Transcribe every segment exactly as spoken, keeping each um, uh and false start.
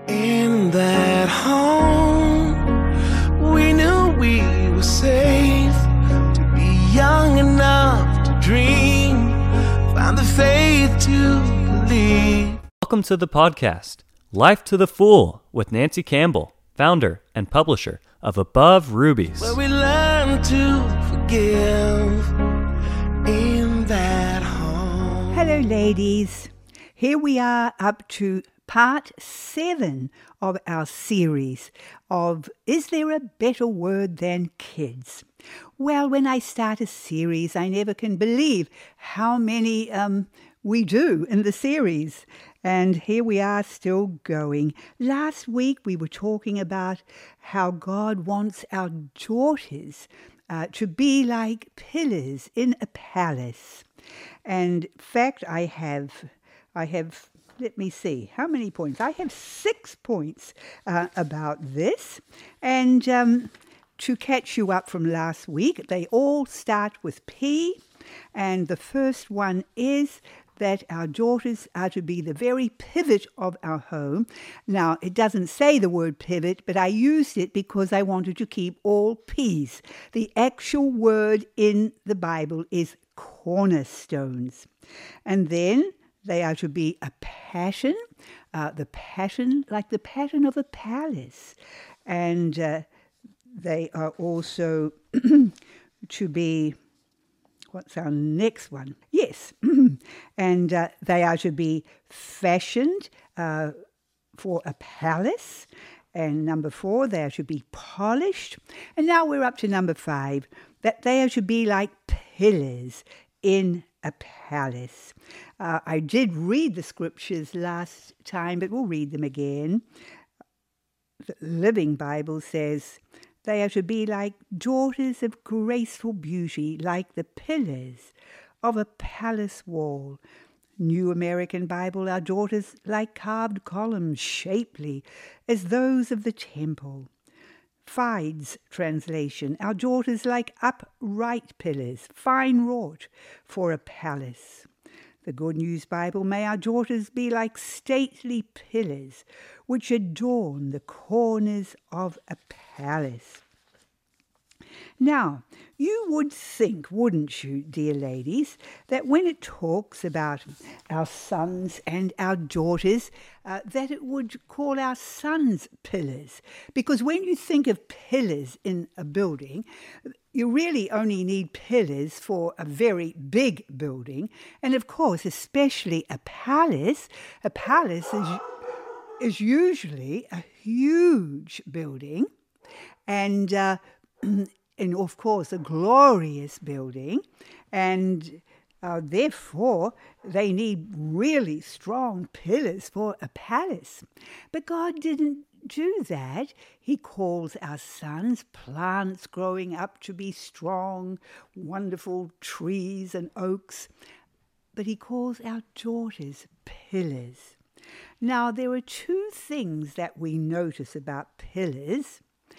In that home, we knew we were safe to be young enough to dream, find the faith to believe. Welcome to the podcast, Life to the Full, with Nancy Campbell, founder and publisher of Above Rubies. Where we learn to forgive in that home. Hello, ladies. Here we are up to part seven of our series of Is There a Better Word Than Kids? Well, when I start a series, I never can believe how many um, we do in the series. And here we are still going. Last week we were talking about how God wants our daughters uh, to be like pillars in a palace. And in fact, I have, I have, let me see, how many points? I have six points uh, about this. And um, to catch you up from last week, they all start with P. And the first one is that our daughters are to be the very pivot of our home. Now, it doesn't say the word pivot, but I used it because I wanted to keep all P's. The actual word in the Bible is cornerstones. And then they are to be a pattern, uh, the pattern, like the pattern of a palace. And uh, they are also to be, what's our next one? Yes, and uh, they are to be fashioned uh, for a palace. And number four, they are to be polished. And now we're up to number five, that they are to be like pillars in a palace. Uh, I did read the scriptures last time, but we'll read them again. The Living Bible says, they are to be like daughters of graceful beauty, like the pillars of a palace wall. New American Bible, our daughters like carved columns, shapely as those of the temple. Fides translation, our daughters like upright pillars, fine wrought for a palace. The Good News Bible, may our daughters be like stately pillars which adorn the corners of a palace. Now, you would think, wouldn't you, dear ladies, that when it talks about our sons and our daughters, uh, that it would call our sons pillars. Because when you think of pillars in a building, you really only need pillars for a very big building. And of course, especially a palace, a palace is, is usually a huge building. And uh, and of course, a glorious building, and uh, therefore they need really strong pillars for a palace. But God didn't do that. He calls our sons plants growing up to be strong, wonderful trees and oaks. But he calls our daughters pillars. Now, there are two things that we notice about pillars.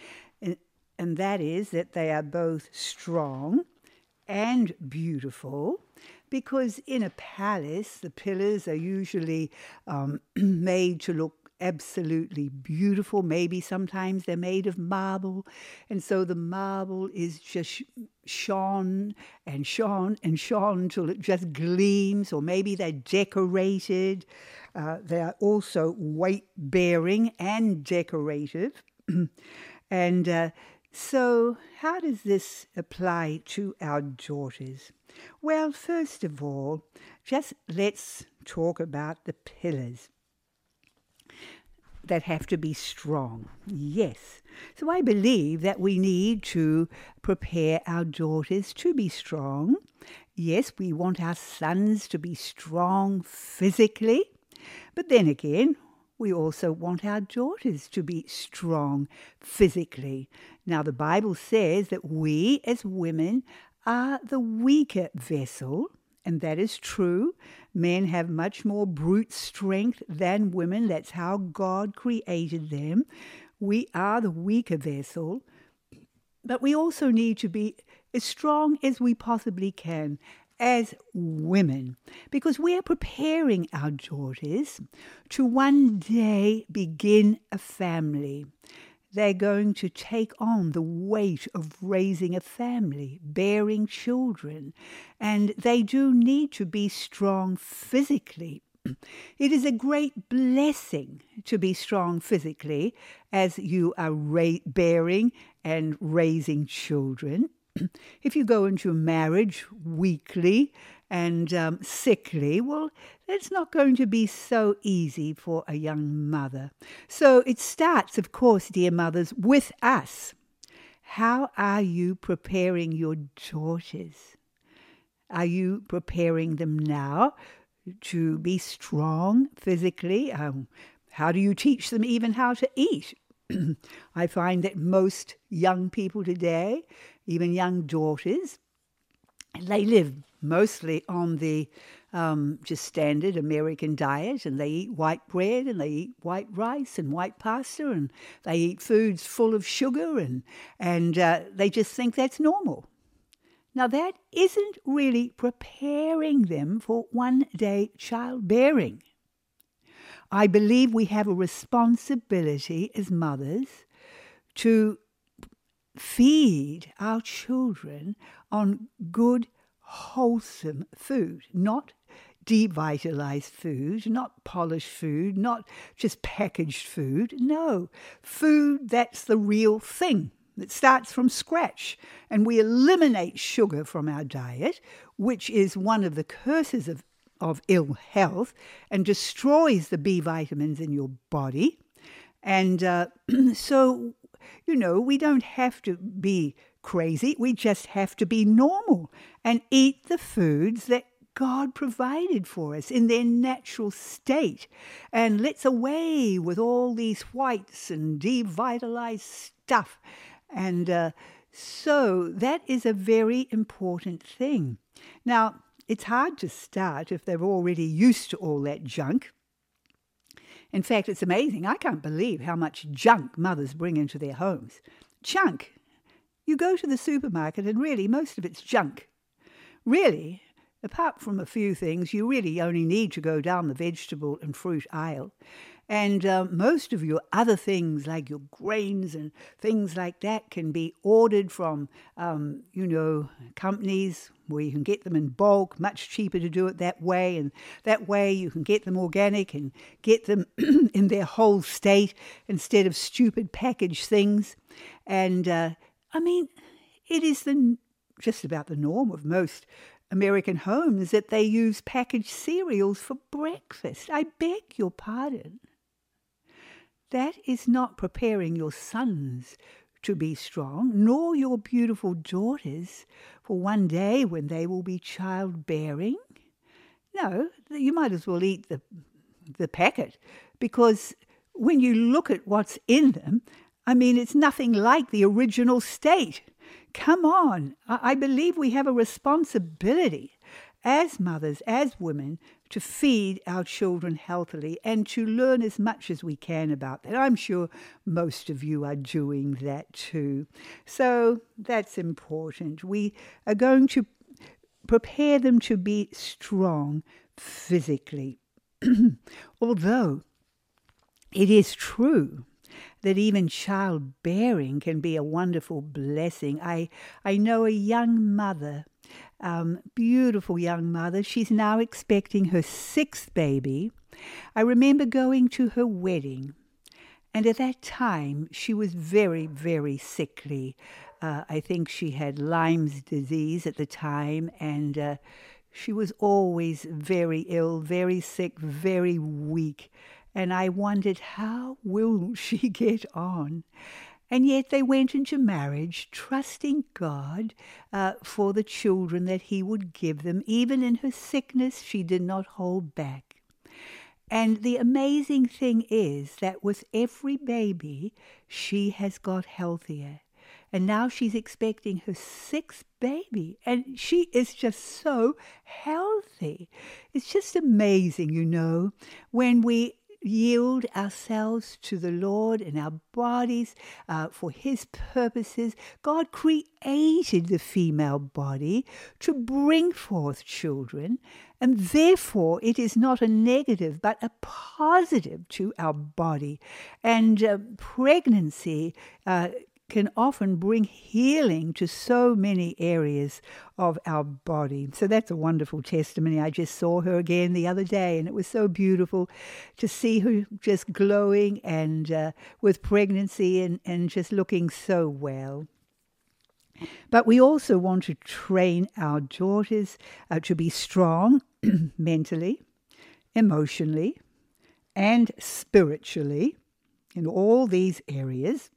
And that is that they are both strong and beautiful, because in a palace, the pillars are usually um, made to look absolutely beautiful. Maybe sometimes they're made of marble, and so the marble is just shone and shone and shone till it just gleams, or maybe they're decorated. Uh, they are also weight-bearing and decorative. and uh, So how does this apply to our daughters? Well, first of all, just let's talk about the pillars that have to be strong. Yes. So I believe that we need to prepare our daughters to be strong. Yes, we want our sons to be strong physically, but then again, we also want our daughters to be strong physically. Now, the Bible says that we as women are the weaker vessel, and that is true. Men have much more brute strength than women. That's how God created them. We are the weaker vessel, but we also need to be as strong as we possibly can as women, because we are preparing our daughters to one day begin a family. They're going to take on the weight of raising a family, bearing children, and they do need to be strong physically. It is a great blessing to be strong physically as you are ra- bearing and raising children. If you go into a marriage weakly and um, sickly, well, that's not going to be so easy for a young mother. So it starts, of course, dear mothers, with us. How are you preparing your daughters? Are you preparing them now to be strong physically? Um, how do you teach them even how to eat? I find that most young people today, even young daughters, they live mostly on the um, just standard American diet, and they eat white bread and they eat white rice and white pasta, and they eat foods full of sugar, and, and uh, they just think that's normal. Now, that isn't really preparing them for one-day childbearing. I believe we have a responsibility as mothers to feed our children on good, wholesome food, not devitalized food, not polished food, not just packaged food. No, food that's the real thing. It starts from scratch, and we eliminate sugar from our diet, which is one of the curses of, of ill health and destroys the B vitamins in your body. And uh, so, you know, we don't have to be crazy. We just have to be normal and eat the foods that God provided for us in their natural state. And let's away with all these whites and devitalized stuff. And uh, so that is a very important thing. Now, it's hard to start if they're already used to all that junk. In fact, it's amazing. I can't believe how much junk mothers bring into their homes. Junk. You go to the supermarket and really most of it's junk. Really, apart from a few things, you really only need to go down the vegetable and fruit aisle. And uh, most of your other things, like your grains and things like that, can be ordered from, um, you know, companies where you can get them in bulk, much cheaper to do it that way. And that way you can get them organic and get them in their whole state instead of stupid packaged things. And, uh, I mean, it is the just about the norm of most American homes that they use packaged cereals for breakfast. I beg your pardon. That is not preparing your sons to be strong, nor your beautiful daughters for one day when they will be childbearing. No, you might as well eat the, the packet, because when you look at what's in them, I mean, it's nothing like the original state. Come on, I believe we have a responsibility as mothers, as women, to feed our children healthily and to learn as much as we can about that. I'm sure most of you are doing that too. So that's important. We are going to prepare them to be strong physically. Although it is true that even childbearing can be a wonderful blessing. I, I know a young mother, um, beautiful young mother. She's now expecting her sixth baby. I remember going to her wedding, and at that time she was very, very sickly. Uh, I think she had Lyme's disease at the time, and uh, she was always very ill, very sick, very weak. And I wondered, how will she get on? And yet they went into marriage, trusting God uh, for the children that he would give them. Even in her sickness, she did not hold back. And the amazing thing is that with every baby, she has got healthier. And now she's expecting her sixth baby. And she is just so healthy. It's just amazing, you know, when we yield ourselves to the Lord and our bodies uh, for His purposes. God created the female body to bring forth children, and therefore it is not a negative but a positive to our body. And uh, pregnancy uh, can often bring healing to so many areas of our body. So that's a wonderful testimony. I just saw her again the other day, and it was so beautiful to see her just glowing and uh, with pregnancy and, and just looking so well. But we also want to train our daughters uh, to be strong mentally, emotionally, and spiritually in all these areas.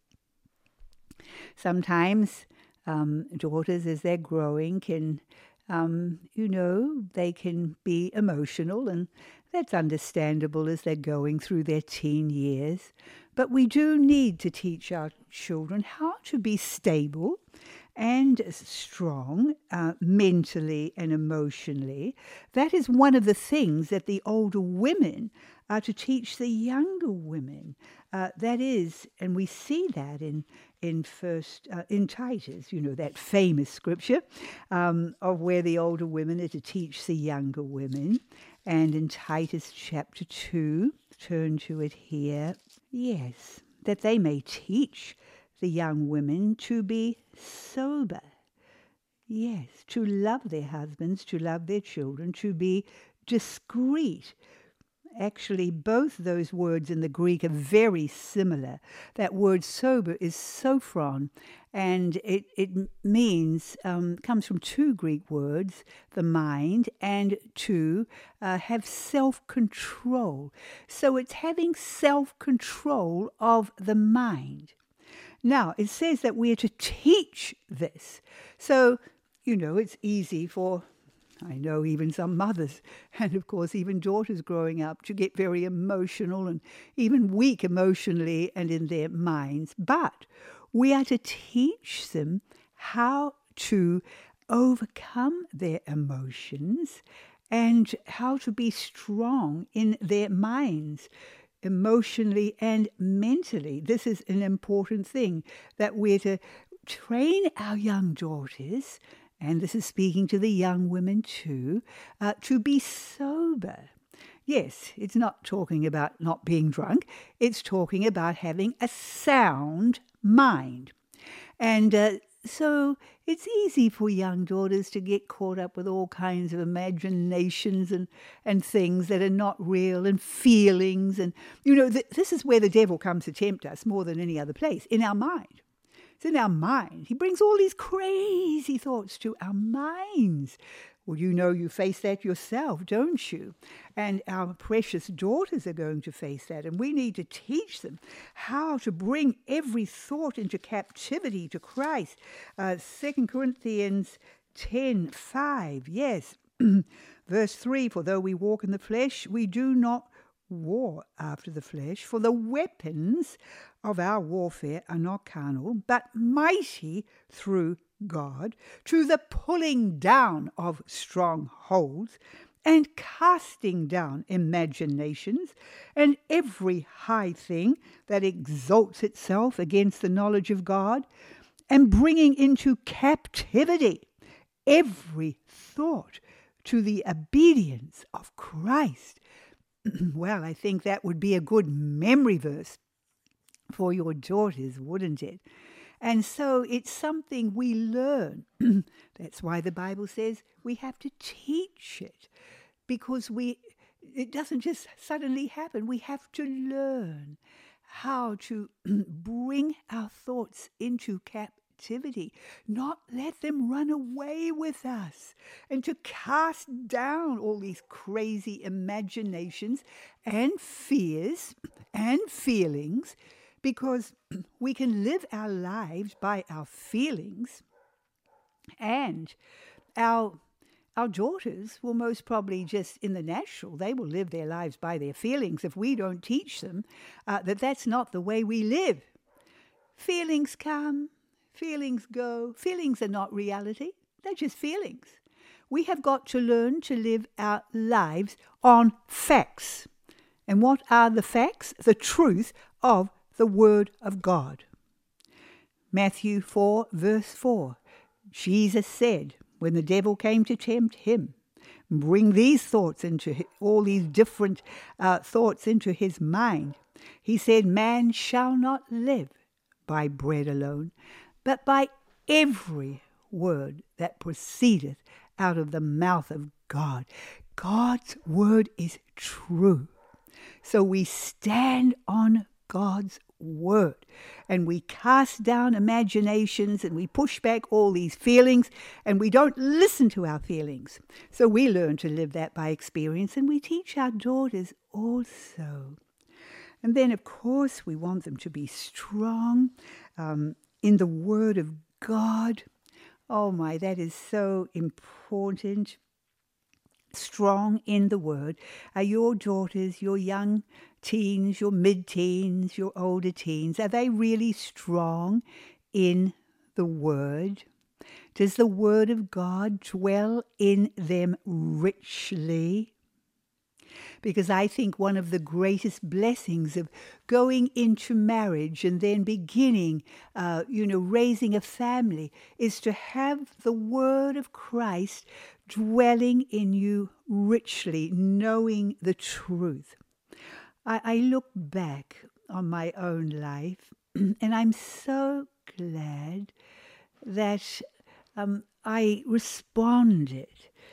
Sometimes um, daughters, as they're growing, can, um, you know, they can be emotional, and that's understandable as they're going through their teen years. But we do need to teach our children how to be stable and strong uh, mentally and emotionally. That is one of the things that the older women are to teach the younger women. Uh, that is, and we see that in in first uh, in Titus, you know, that famous scripture um, of where the older women are to teach the younger women. And in Titus chapter two, turn to it here. Yes, that they may teach the young women to be sober. Yes, to love their husbands, to love their children, to be discreet. Actually, both those words in the Greek are very similar. That word sober is sophron, and it, it means, um, comes from two Greek words, the mind, and to uh, have self-control. So it's having self-control of the mind. Now, it says that we're to teach this. So, you know, it's easy for, I know, even some mothers and, of course, even daughters growing up to get very emotional and even weak emotionally and in their minds. But we are to teach them how to overcome their emotions and how to be strong in their minds, emotionally and mentally. This is an important thing, that we're to train our young daughters, and this is speaking to the young women too, uh, to be sober. Yes, it's not talking about not being drunk. It's talking about having a sound mind. And uh, so it's easy for young daughters to get caught up with all kinds of imaginations and, and things that are not real, and feelings. And, you know, th- this is where the devil comes to tempt us more than any other place, in our mind. It's in our mind. He brings all these crazy thoughts to our minds. Well, you know you face that yourself, don't you? And our precious daughters are going to face that. And we need to teach them how to bring every thought into captivity to Christ. Uh, Second Corinthians ten five, yes. Verse three, for though we walk in the flesh, we do not war after the flesh, for the weapons of our warfare are not carnal, but mighty through God to the pulling down of strongholds and casting down imaginations and every high thing that exalts itself against the knowledge of God, and bringing into captivity every thought to the obedience of Christ. Well, I think that would be a good memory verse for your daughters, wouldn't it? And so it's something we learn. That's why the Bible says we have to teach it, because we it doesn't just suddenly happen. We have to learn how to bring our thoughts into captivity, not let them run away with us, and to cast down all these crazy imaginations and fears and feelings, because we can live our lives by our feelings, and our our daughters will most probably just in the natural, they will live their lives by their feelings if we don't teach them uh, that that's not the way we live. Feelings come, feelings go. Feelings are not reality. They're just feelings. We have got to learn to live our lives on facts. And what are the facts? The truth of the Word of God. Matthew four, verse four. Jesus said, when the devil came to tempt him, bring these thoughts into his, all these different uh, thoughts into his mind. He said, man shall not live by bread alone, but by every word that proceedeth out of the mouth of God. God's word is true. So we stand on God's word and we cast down imaginations and we push back all these feelings and we don't listen to our feelings. So we learn to live that by experience and we teach our daughters also. And then, of course, we want them to be strong um, in the word of God. Oh my, that is so important. Strong in the word. Are your daughters, your young teens, your mid-teens, your older teens, are they really strong in the word? Does the word of God dwell in them richly? Because I think one of the greatest blessings of going into marriage and then beginning, uh, you know, raising a family is to have the word of Christ dwelling in you richly, knowing the truth. I, I look back on my own life and I'm so glad that um, I responded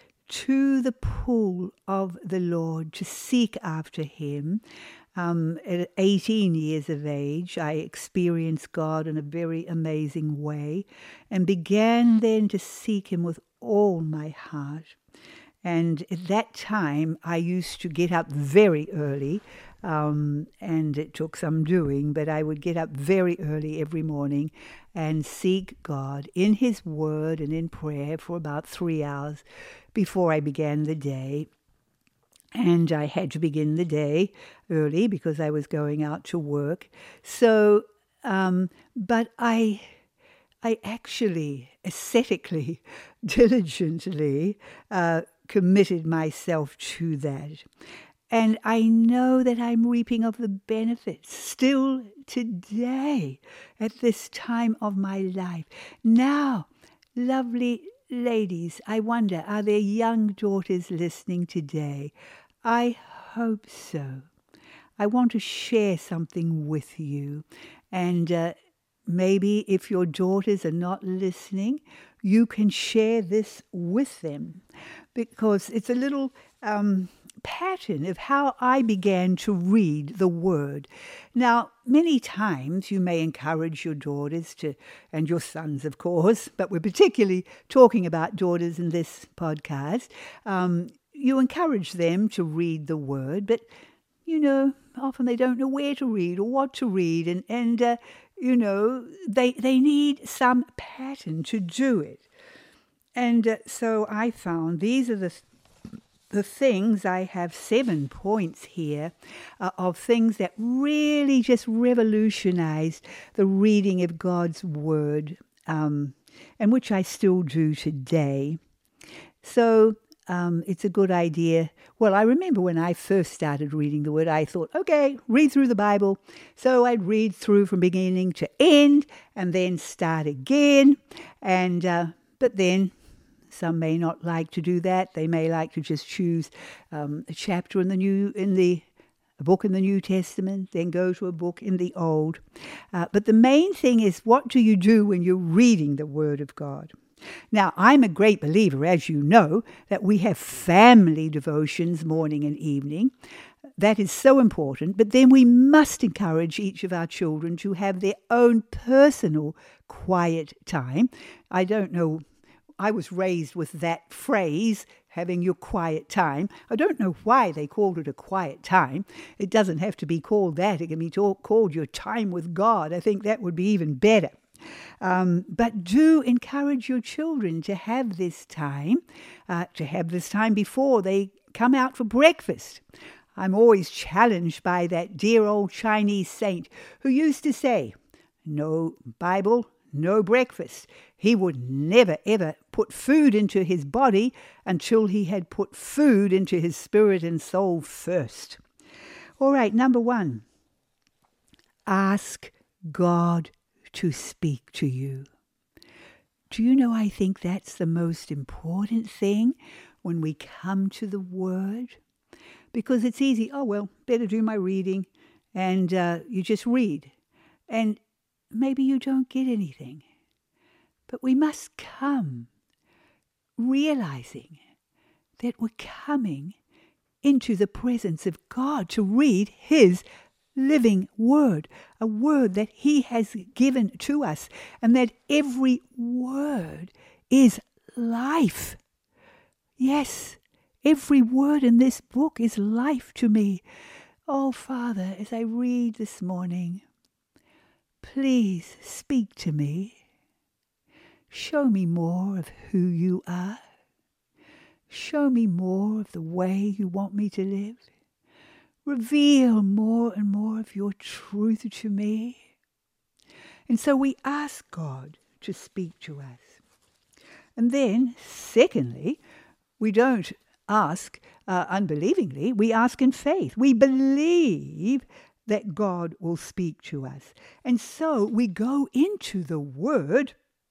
to the pull of the Lord to seek after him. Um, at eighteen years of age, I experienced God in a very amazing way and began then to seek him with all my heart. And at that time, I used to get up very early, um, and it took some doing, but I would get up very early every morning and seek God in his word and in prayer for about three hours before I began the day. And I had to begin the day early because I was going out to work. So, um, but I... I actually, ascetically, diligently uh, committed myself to that. And I know that I'm reaping of the benefits still today at this time of my life. Now, lovely ladies, I wonder, are there young daughters listening today? I hope so. I want to share something with you. And uh, maybe if your daughters are not listening, you can share this with them, because it's a little um, pattern of how I began to read the Word. Now, many times you may encourage your daughters to, and your sons, of course, but we're particularly talking about daughters in this podcast. Um, you encourage them to read the Word, but, you know, often they don't know where to read or what to read, and, and uh, you know, they they need some pattern to do it. And uh, so I found these are the the things. I have seven points here uh, of things that really just revolutionized the reading of God's Word, um, and which I still do today. So Um, it's a good idea. Well, I remember when I first started reading the Word, I thought, okay, read through the Bible. So I'd read through from beginning to end and then start again. And uh, but then some may not like to do that. They may like to just choose um, a chapter in the new in the a book in the New Testament, then go to a book in the Old. Uh, but the main thing is, what do you do when you're reading the Word of God? Now, I'm a great believer, as you know, that we have family devotions morning and evening. That is so important. But then we must encourage each of our children to have their own personal quiet time. I don't know, I was raised with that phrase, having your quiet time. I don't know why they called it a quiet time. It doesn't have to be called that. It can be talk, called your time with God. I think that would be even better. Um, but do encourage your children to have this time, uh, to have this time before they come out for breakfast. I'm always challenged by that dear old Chinese saint who used to say, no Bible, no breakfast. He would never, ever put food into his body until he had put food into his spirit and soul first. All right, number one. Ask God to speak to you. Do you know, I think that's the most important thing when we come to the Word? Because it's easy, oh, well, better do my reading, and uh, you just read. And maybe you don't get anything. But we must come realizing that we're coming into the presence of God to read His living word, a word that He has given to us, and that every word is life. Yes, every word in this book is life to me. Oh, Father, as I read this morning, please speak to me. Show me more of who you are. Show me more of the way you want me to live. Reveal more and more of your truth to me. And so we ask God to speak to us. And then, secondly, we don't ask uh, unbelievingly, we ask in faith. We believe that God will speak to us. And so we go into the Word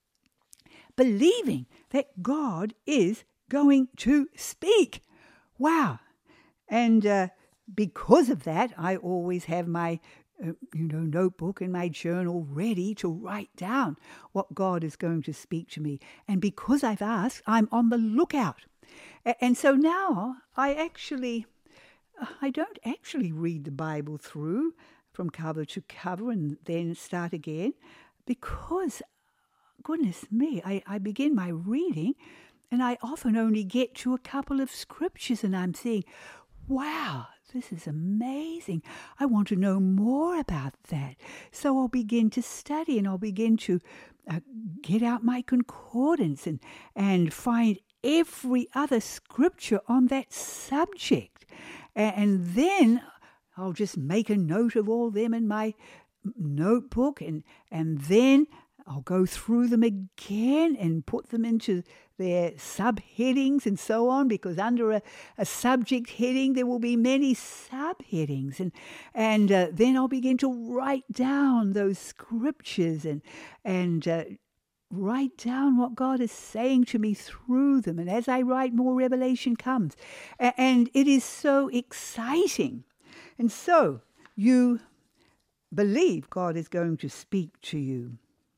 believing that God is going to speak. Wow. And uh, because of that, I always have my uh, you know, notebook and my journal ready to write down what God is going to speak to me. And because I've asked, I'm on the lookout. A- and so now I actually, I don't actually read the Bible through from cover to cover and then start again, because, goodness me, I, I begin my reading and I often only get to a couple of scriptures and I'm saying, wow, this is amazing. I want to know more about that. So I'll begin to study and I'll begin to uh, get out my concordance and, and find every other scripture on that subject. And then I'll just make a note of all them in my notebook, and, and then I'll go through them again and put them into their subheadings and so on, because under a, a subject heading there will be many subheadings. And and uh, then I'll begin to write down those scriptures and, and uh, write down what God is saying to me through them. And as I write, more revelation comes. A- and it is so exciting. And so you believe God is going to speak to you.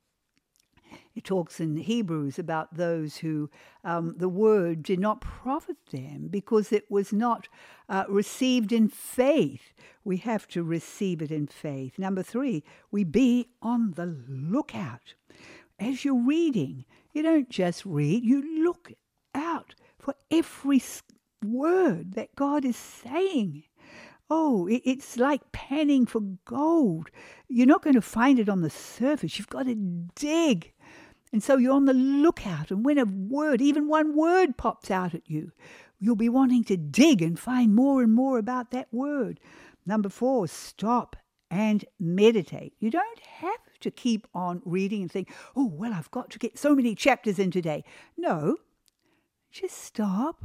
It talks in Hebrews about those who um, the word did not profit them because it was not uh, received in faith. We have to receive it in faith. Number three, we be on the lookout. As you're reading, you don't just read, you look out for every word that God is saying. Oh, it's like panning for gold. You're not going to find it on the surface. You've got to dig. And so you're on the lookout. And when a word, even one word pops out at you, you'll be wanting to dig and find more and more about that word. Number four, stop and meditate. You don't have to keep on reading and think, oh, well, I've got to get so many chapters in today. No, just stop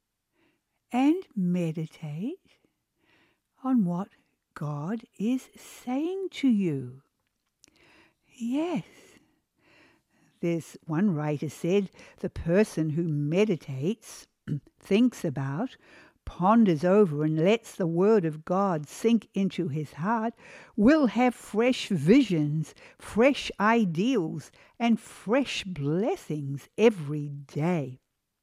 and meditate on what God is saying to you. Yes. There's one writer said, the person who meditates, thinks about, ponders over and lets the word of God sink into his heart will have fresh visions, fresh ideals, and fresh blessings every day.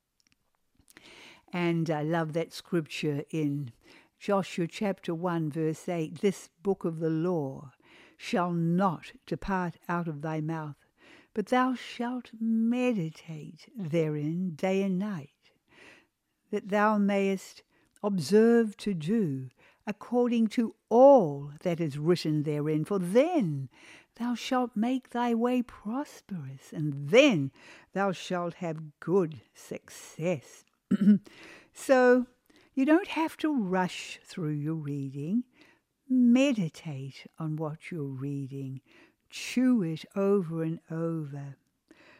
And I love that scripture in Joshua chapter one, verse eight, this book of the law shall not depart out of thy mouth, but thou shalt meditate therein day and night, that thou mayest observe to do according to all that is written therein. For then thou shalt make thy way prosperous, and then thou shalt have good success. So you don't have to rush through your reading. Meditate on what you're reading. Chew it over and over.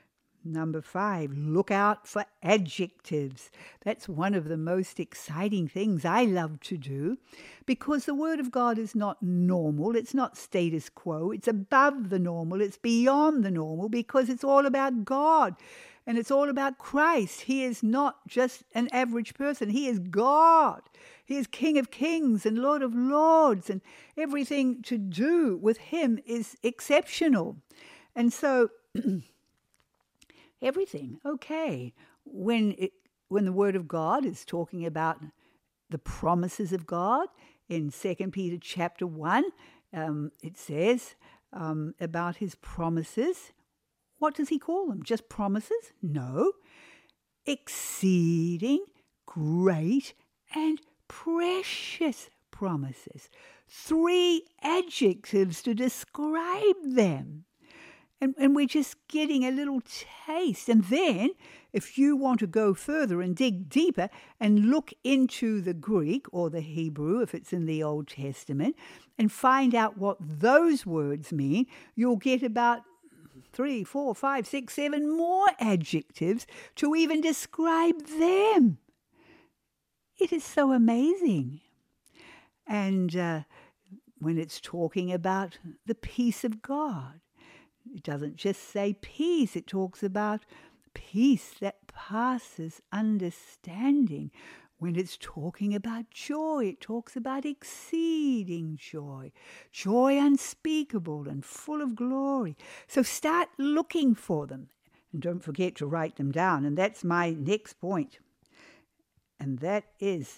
Number five, look out for adjectives. That's one of the most exciting things I love to do, because the Word of God is not normal. It's not status quo. It's above the normal. It's beyond the normal, because it's all about God and it's all about Christ. He is not just an average person. He is God. He is King of Kings and Lord of Lords, and everything to do with him is exceptional. And so everything, okay. When it, when the Word of God is talking about the promises of God in Second Peter chapter one, um, it says um, about his promises. What does he call them? Just promises? No. Exceeding great and precious promises. Three adjectives to describe them. And, and we're just getting a little taste. And then, if you want to go further and dig deeper and look into the Greek or the Hebrew, if it's in the Old Testament, and find out what those words mean, you'll get about three, four, five, six, seven more adjectives to even describe them. It is so amazing. And uh, when it's talking about the peace of God, it doesn't just say peace, it talks about peace that passes understanding. When it's talking about joy, it talks about exceeding joy, joy unspeakable and full of glory. So start looking for them, and don't forget to write them down. And that's my next point. And that is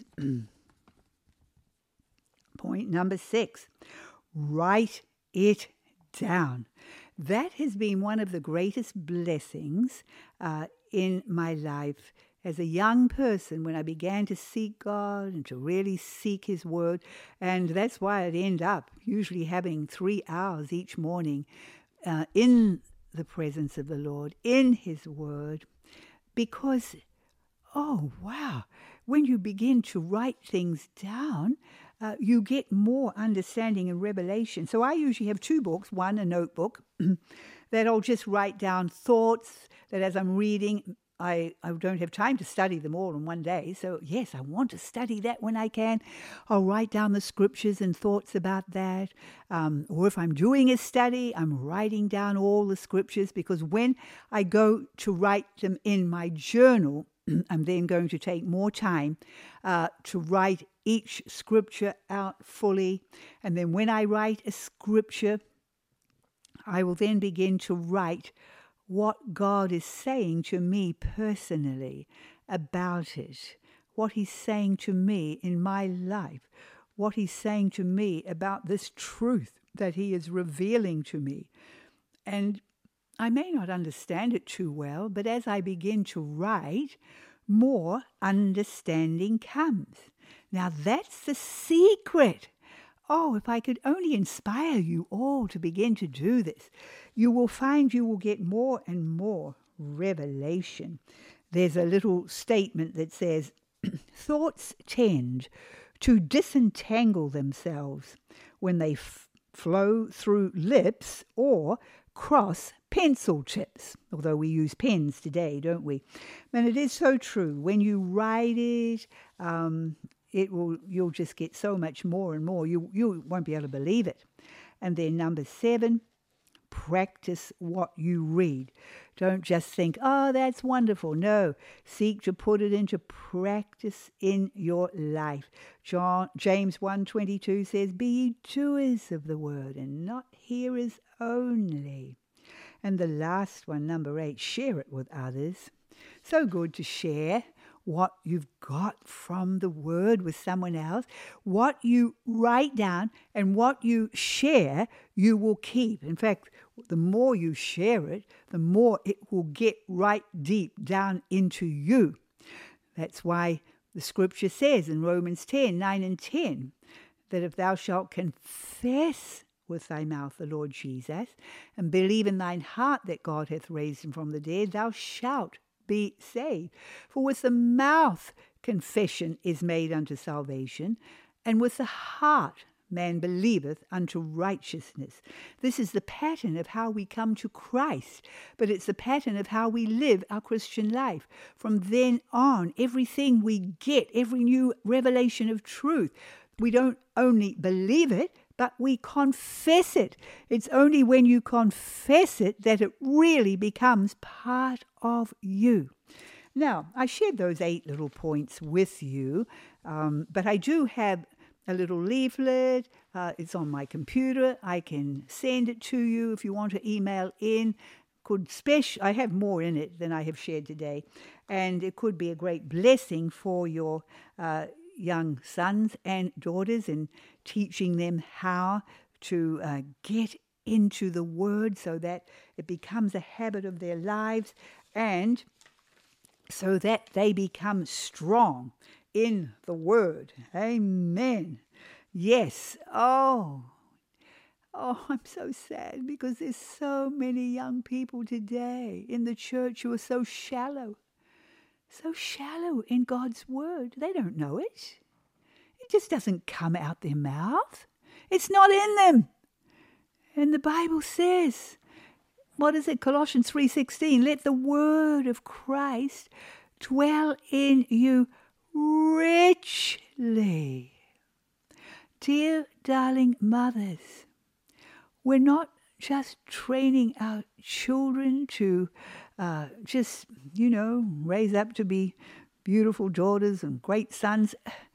point number six. Write it down. That has been one of the greatest blessings uh, in my life as a young person, when I began to seek God and to really seek his word. And that's why I'd end up usually having three hours each morning uh, in the presence of the Lord, in his word, because, oh, wow, when you begin to write things down, uh, you get more understanding and revelation. So I usually have two books, one a notebook, that I'll just write down thoughts that as I'm reading, I, I don't have time to study them all in one day. So yes, I want to study that when I can. I'll write down the scriptures and thoughts about that. Um, or if I'm doing a study, I'm writing down all the scriptures, because when I go to write them in my journal, I'm then going to take more time uh, to write each scripture out fully. And then when I write a scripture, I will then begin to write what God is saying to me personally about it, what he's saying to me in my life, what he's saying to me about this truth that he is revealing to me. And I may not understand it too well, but as I begin to write, more understanding comes. Now that's the secret. Oh, if I could only inspire you all to begin to do this, you will find you will get more and more revelation. There's a little statement that says, thoughts tend to disentangle themselves when they f- flow through lips or cross pencil tips, although we use pens today, don't we? And it is so true. When you write it, um, it will you'll just get so much more and more. You you won't be able to believe it. And then number seven, practice what you read. Don't just think, oh, that's wonderful. No, seek to put it into practice in your life. John, James one twenty-two says, be ye doers of the word and not hearers only. And the last one, number eight, share it with others. So good to share what you've got from the word with someone else. What you write down and what you share, you will keep. In fact, the more you share it, the more it will get right deep down into you. That's why the scripture says in Romans ten, nine and ten, that if thou shalt confess with thy mouth the Lord Jesus, and believe in thine heart that God hath raised him from the dead, thou shalt be saved. For with the mouth confession is made unto salvation, and with the heart man believeth unto righteousness. This is the pattern of how we come to Christ, but it's the pattern of how we live our Christian life. From then on, everything we get, every new revelation of truth, we don't only believe it, but we confess it. It's only when you confess it that it really becomes part of you. Now, I shared those eight little points with you, um, but I do have a little leaflet. Uh, it's on my computer. I can send it to you if you want to email in. Could spec- I have more in it than I have shared today, and it could be a great blessing for your uh, young sons and daughters in teaching them how to uh, get into the Word so that it becomes a habit of their lives, and so that they become strong in the Word. Amen. Yes. Oh, oh, I'm so sad because there's so many young people today in the church who are so shallow, so shallow in God's Word. They don't know it. It just doesn't come out their mouth. It's not in them. And the Bible says, what is it? Colossians three sixteen, let the word of Christ dwell in you richly. Dear darling mothers, we're not just training our children to uh, just, you know, raise up to be beautiful daughters and great sons.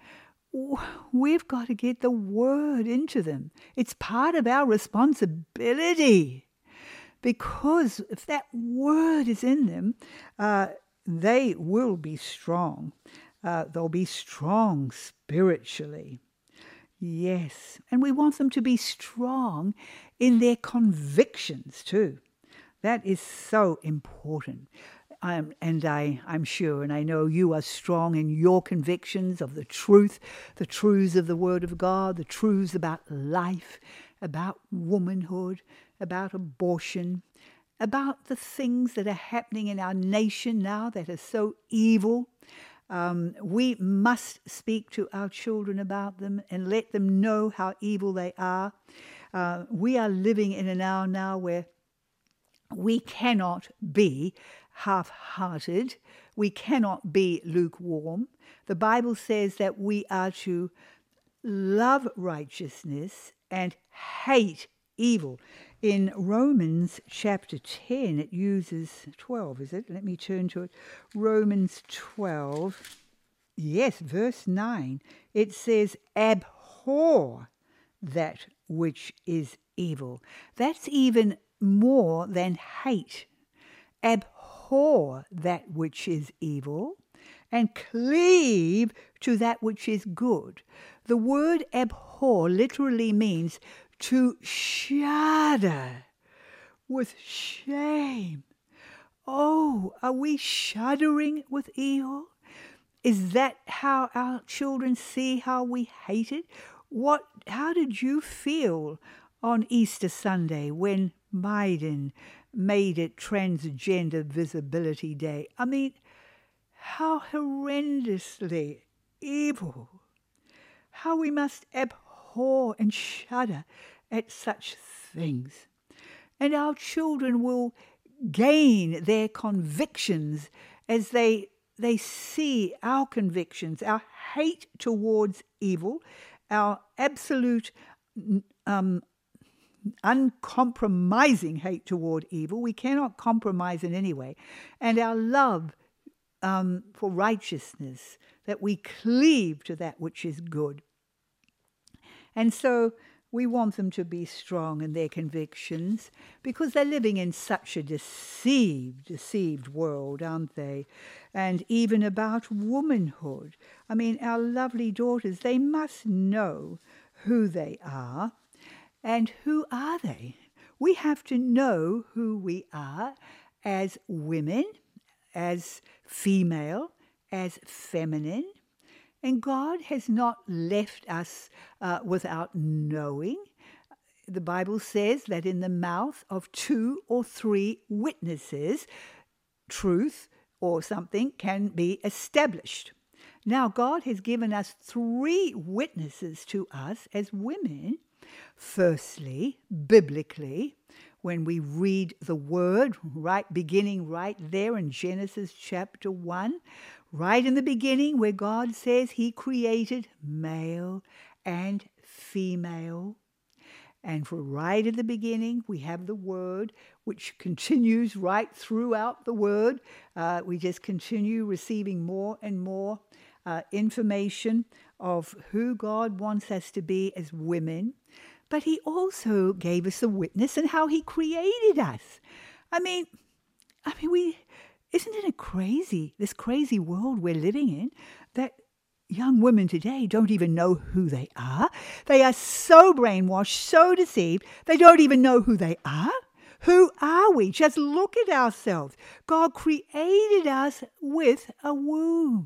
We've got to get the word into them. It's part of our responsibility. Because if that word is in them, uh, they will be strong. Uh, they'll be strong spiritually. Yes. And we want them to be strong in their convictions too. That is so important. Um, and I, I'm sure, and I know you are strong in your convictions of the truth, the truths of the Word of God, the truths about life, about womanhood, about abortion, about the things that are happening in our nation now that are so evil. Um, we must speak to our children about them and let them know how evil they are. Uh, we are living in an hour now where we cannot be half-hearted. We cannot be lukewarm. The Bible says that we are to love righteousness and hate evil. In Romans chapter ten, it uses twelve, is it? Let me turn to it. Romans twelve, yes, verse nine. It says, abhor that which is evil. That's even more than hate. Abhor that which is evil and cleave to that which is good. The word abhor literally means to shudder with shame. Oh, are we shuddering with evil? Is that how our children see how we hate it? What? How did you feel on Easter Sunday when Biden made it Transgender Visibility Day? I mean, how horrendously evil. How we must abhor and shudder at such things. And our children will gain their convictions as they they see our convictions, our hate towards evil, our absolute um, uncompromising hate toward evil. We cannot compromise in any way. And our love um, for righteousness, that we cleave to that which is good. And so we want them to be strong in their convictions because they're living in such a deceived, deceived world, aren't they? And even about womanhood. I mean, our lovely daughters, they must know who they are. And who are they? We have to know who we are as women, as female, as feminine. And God has not left us uh, without knowing. The Bible says that in the mouth of two or three witnesses, truth or something can be established. Now, God has given us three witnesses to us as women. Firstly, biblically, when we read the word, right, beginning right there in Genesis chapter one, right in the beginning where God says he created male and female. And for right at the beginning, we have the word, which continues right throughout the word. Uh, we just continue receiving more and more uh, information of who God wants us to be as women. But he also gave us a witness in how he created us. I mean, I mean, we isn't it a crazy, this crazy world we're living in, that young women today don't even know who they are. They are so brainwashed, so deceived, they don't even know who they are. Who are we? Just look at ourselves. God created us with a womb.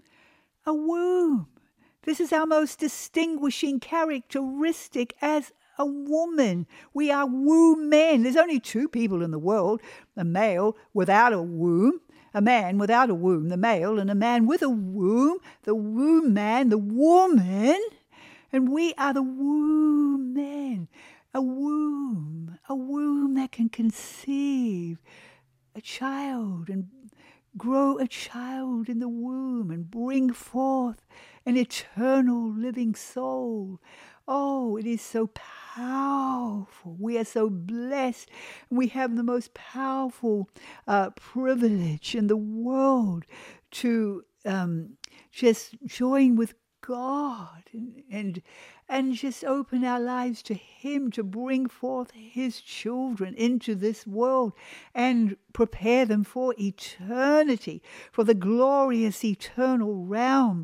A womb. This is our most distinguishing characteristic as a woman. We are womb men. There's only two people in the world, a male without a womb, a man without a womb, the male, and a man with a womb, the womb man, the woman, and we are the womb men. A womb, a womb that can conceive a child and grow a child in the womb and bring forth an eternal living soul. Oh, it is so powerful. We are so blessed. We have the most powerful uh, privilege in the world to um, just join with God and, and and just open our lives to him to bring forth his children into this world and prepare them for eternity, for the glorious eternal realm.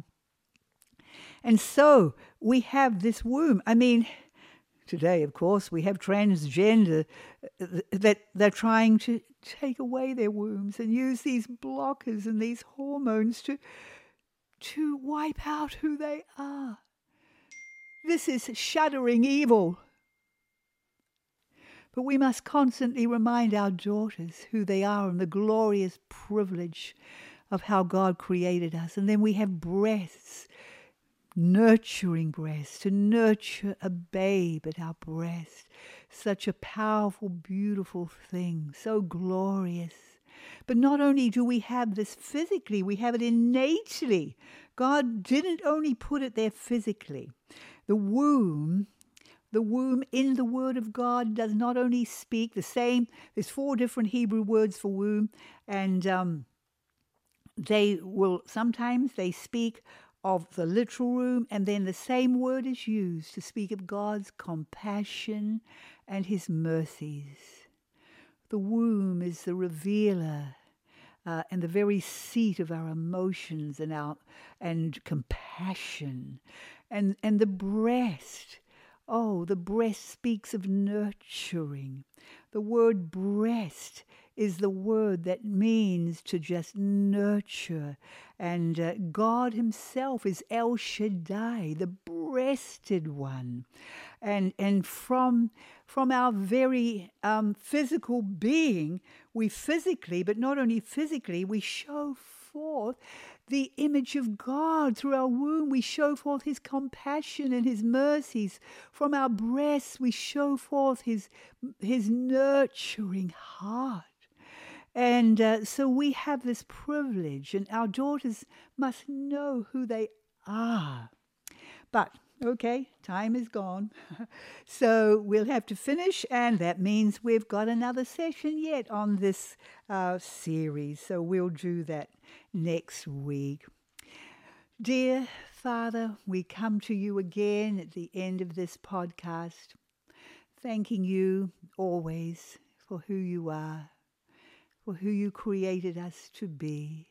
And so we have this womb. I mean, today, of course, we have transgender that they're trying to take away their wombs and use these blockers and these hormones to to wipe out who they are. This is shuddering evil. But we must constantly remind our daughters who they are and the glorious privilege of how God created us. And then we have breasts, nurturing breasts, to nurture a babe at our breast. Such a powerful, beautiful thing, so glorious. But not only do we have this physically, we have it innately. God didn't only put it there physically. The womb, the womb in the Word of God does not only speak the same. There's four different Hebrew words for womb, and um, they will sometimes they speak of the literal womb, and then the same word is used to speak of God's compassion and his mercies. The womb is the revealer uh, and the very seat of our emotions and our and compassion. And, and the breast, oh, the breast speaks of nurturing. The word breast is the word that means to just nurture. And uh, God himself is El Shaddai, the breasted one. And and from from our very um, physical being, we physically, but not only physically, we show forth the image of God. Through our womb, we show forth his compassion and his mercies. From our breasts, we show forth his, his nurturing heart. And uh, so we have this privilege, and our daughters must know who they are. But, okay, time is gone. So we'll have to finish, and that means we've got another session yet on this uh, series. So we'll do that next week. Dear Father, we come to you again at the end of this podcast, thanking you always for who you are, for who you created us to be.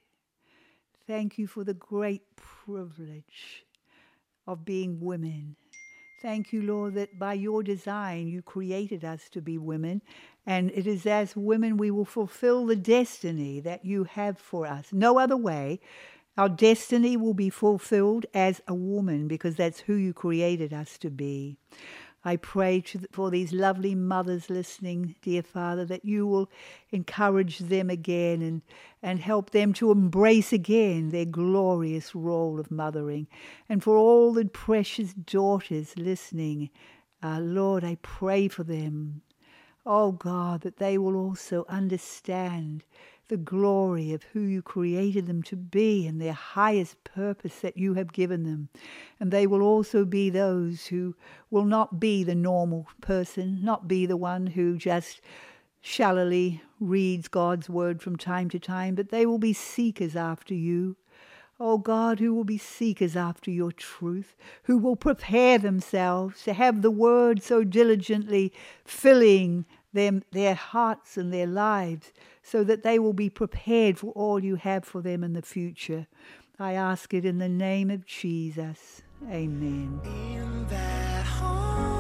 Thank you for the great privilege of being women. Thank you, Lord, that by your design you created us to be women, and it is as women we will fulfill the destiny that you have for us. No other way. Our destiny will be fulfilled as a woman, because that's who you created us to be. I pray to, for these lovely mothers listening, dear Father, that you will encourage them again and, and help them to embrace again their glorious role of mothering. And for all the precious daughters listening, uh, Lord, I pray for them. Oh God, that they will also understand the glory of who you created them to be and their highest purpose that you have given them. And they will also be those who will not be the normal person, not be the one who just shallowly reads God's word from time to time, but they will be seekers after you. Oh God, who will be seekers after your truth, who will prepare themselves to have the word so diligently filling them, their hearts and their lives, so that they will be prepared for all you have for them in the future. I ask it in the name of Jesus. Amen. In that home.